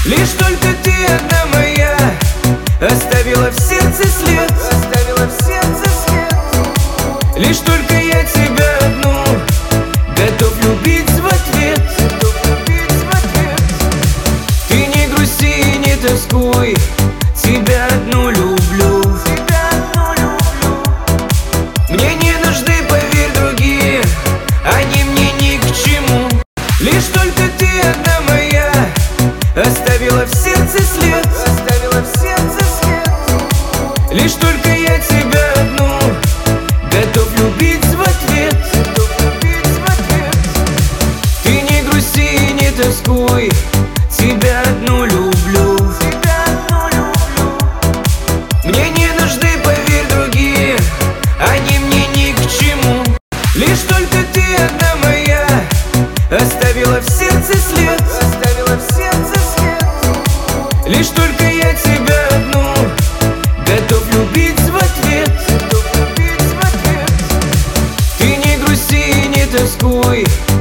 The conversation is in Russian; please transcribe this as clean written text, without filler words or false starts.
Лишь только ты одна моя оставила в сердце след, оставила в сердце след. Лишь только я тебя одну готов любить в ответ, готов любить в ответ. Ты не грусти, не тоскуй, тебя одну люблю, тебя одну люблю. Мне не нужны, поверь, другие, они мне ни к чему. Лишь только ты одна моя оставила в сердце след, оставила в сердце след. Лишь только я тебя одну готов любить в ответ, готов любить в ответ. Ты не грусти, не тоскуй, тебя одну люблю, тебя одну люблю. Мне не нужны, поверь, другие, они мне ни к чему. Лишь только ты одна моя оставила в сердце след, оставила в сердце след. Лишь только я тебя одну готов любить в ответ, готов любить в ответ. Ты не грусти, не тоскуй,